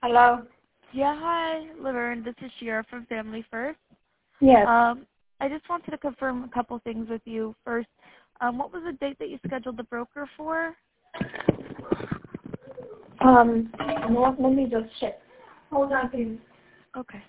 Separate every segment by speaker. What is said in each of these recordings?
Speaker 1: Hello?
Speaker 2: Yeah, hi, Laverne. This is Shira from Family First.
Speaker 1: Yes.
Speaker 2: I just wanted to confirm a couple things with you. First, what was the date that you scheduled the broker for?
Speaker 1: You know what? Let me just check. Hold on, please.
Speaker 2: Okay.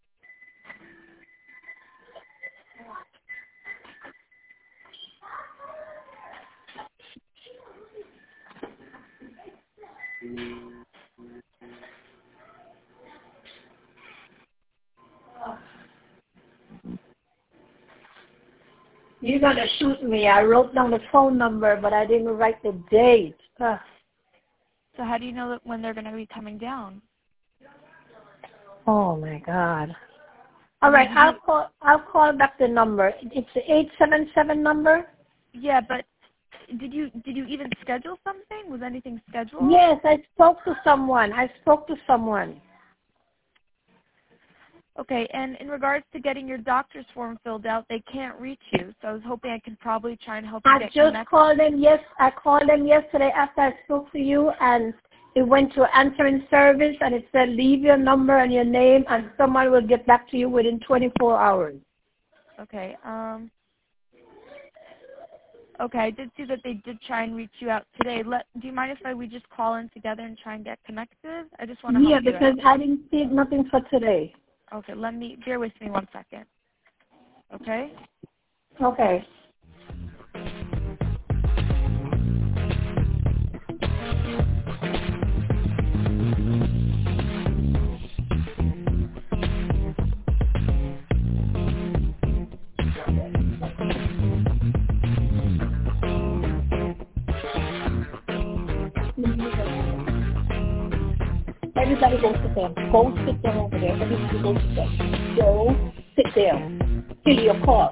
Speaker 1: You're going to shoot me. I wrote down the phone number, but I didn't write the date.
Speaker 2: So how do you know that when they're going to be coming down?
Speaker 1: Oh, my God. All right, I'll call back the number. It's the 877 number?
Speaker 2: Yeah, but did you even schedule something? Was anything scheduled?
Speaker 1: Yes, I spoke to someone.
Speaker 2: Okay, and in regards to getting your doctor's form filled out, they can't reach you. So I was hoping I could probably try and help you get connected.
Speaker 1: I called them yesterday after I spoke to you, and it went to answering service, and it said leave your number and your name, and someone will get back to you within 24 hours.
Speaker 2: Okay. Okay, I did see that they did try and reach you out today. Do you mind if we just call in together and try and get connected? I just want to help you out.
Speaker 1: Yeah, because I didn't see nothing for today.
Speaker 2: Okay, bear with me 1 second. Okay?
Speaker 1: Okay. Everybody go sit down. Go sit down over there. Everybody go sit down. Go sit down. Till your call.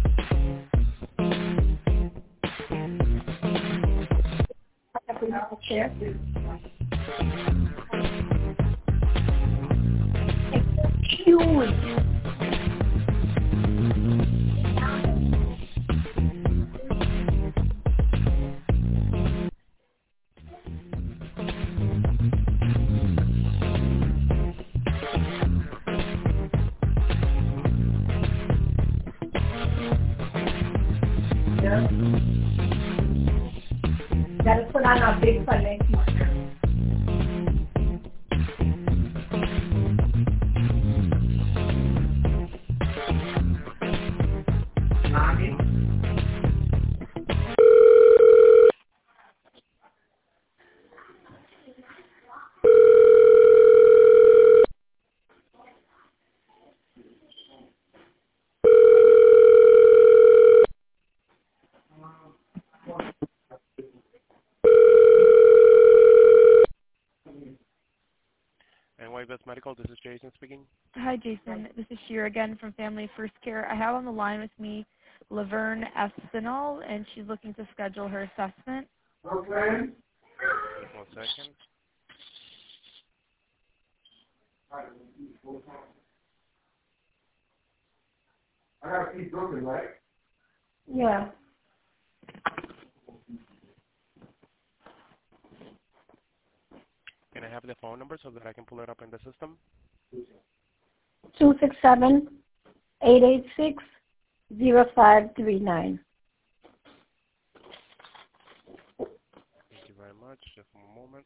Speaker 1: I have to have a chair. Huge. Yeah. Gotta put on a big financial. Mommy.
Speaker 3: NY Best Medical, this is Jason speaking.
Speaker 2: Hi, Jason. This is Shira again from Family First Care. I have on the line with me Laverne Espinal, and she's looking to schedule her assessment.
Speaker 1: Okay.
Speaker 3: Just 1 second.
Speaker 1: I gotta keep looking, right? Yeah.
Speaker 3: Can I have the phone number so that I can pull it up in the system?
Speaker 1: 267-886-0539.
Speaker 3: Thank you very much. Just 1 moment.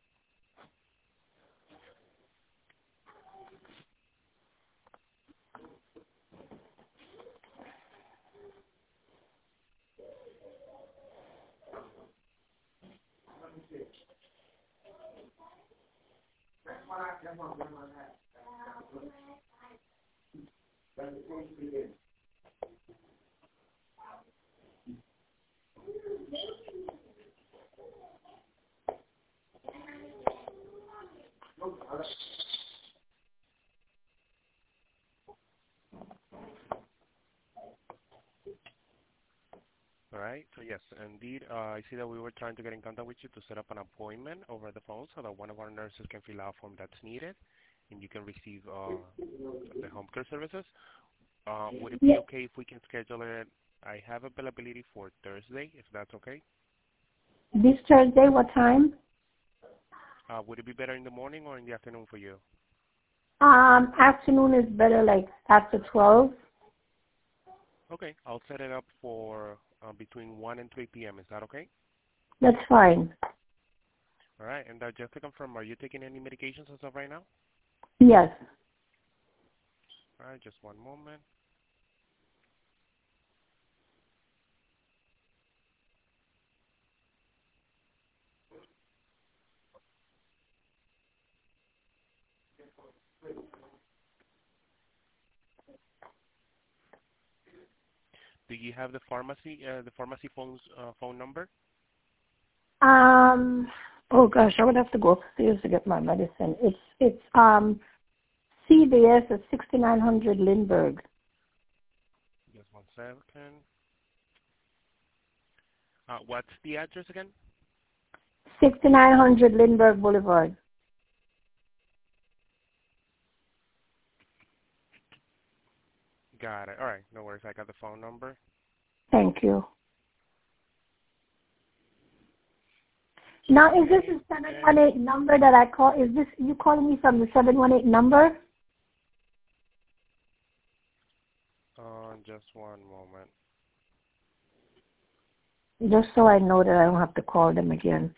Speaker 3: All right. So yes, indeed, I see that we were trying to get in contact with you to set up an appointment over the phone so that one of our nurses can fill out a form that's needed, and you can receive the home care services. Would it be okay if we can schedule it? I have availability for Thursday, if that's okay.
Speaker 1: This Thursday, what time?
Speaker 3: Would it be better in the morning or in the afternoon for you?
Speaker 1: Afternoon is better, like after 12.
Speaker 3: Okay, I'll set it up for between 1 and 3 p.m. Is that okay?
Speaker 1: That's fine.
Speaker 3: All right, and just to confirm, are you taking any medications as of right now?
Speaker 1: Yes.
Speaker 3: All right, just one moment. Do you have the pharmacy phone number?
Speaker 1: Oh gosh, I would have to go upstairs to get my medicine. It's CVS at 6900 Lindbergh.
Speaker 3: Just one second. What's the address again?
Speaker 1: 6900 Lindbergh Boulevard.
Speaker 3: Got it. All right, no worries. I got the phone number.
Speaker 1: Thank you. Now, is this a 718 number that I call? Is this you calling me from the 718 number?
Speaker 3: Just one moment.
Speaker 1: Just so I know that I don't have to call them again.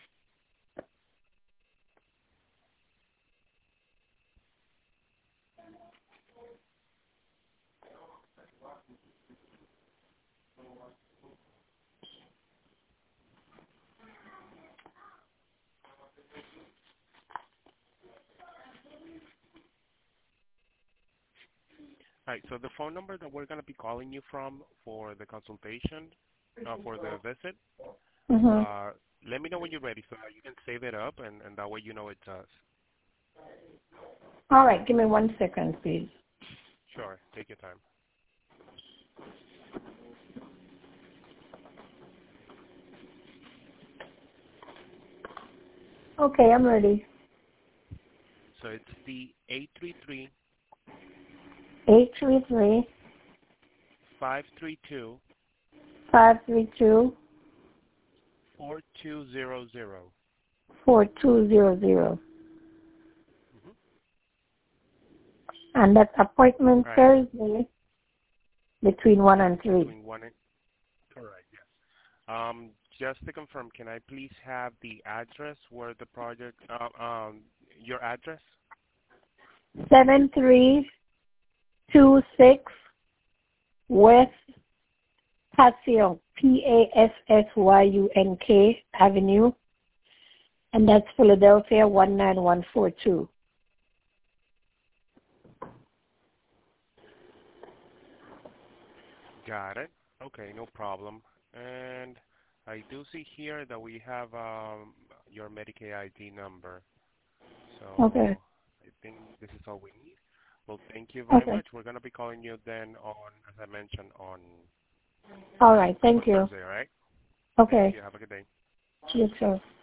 Speaker 3: All right, so the phone number that we're going to be calling you from for the consultation, for the visit, let me know when you're ready so that you can save it up, and that way you know it's us.
Speaker 1: All right, give me 1 second, please.
Speaker 3: Sure, take your time.
Speaker 1: Okay, I'm ready.
Speaker 3: So it's the 833
Speaker 1: 833
Speaker 3: 532
Speaker 1: 532
Speaker 3: 4200.
Speaker 1: 4200. And that's appointment Thursday between 1 and 3.
Speaker 3: Between 1 and... Correct, yes. Just to confirm, can I please have the address where the project... your address?
Speaker 1: 7326 West Passyunk, Passyunk Avenue, and that's Philadelphia 19142.
Speaker 3: Got it. Okay, no problem. And I do see here that we have your Medicaid ID number. So
Speaker 1: Okay.
Speaker 3: I think this is all we need. Well, thank you very
Speaker 1: Okay.
Speaker 3: much. We're going to be calling you then on, as I mentioned, on
Speaker 1: All right. Thank you.
Speaker 3: Thursday, all right?
Speaker 1: Okay.
Speaker 3: Thank you. Have a good day.
Speaker 1: You too.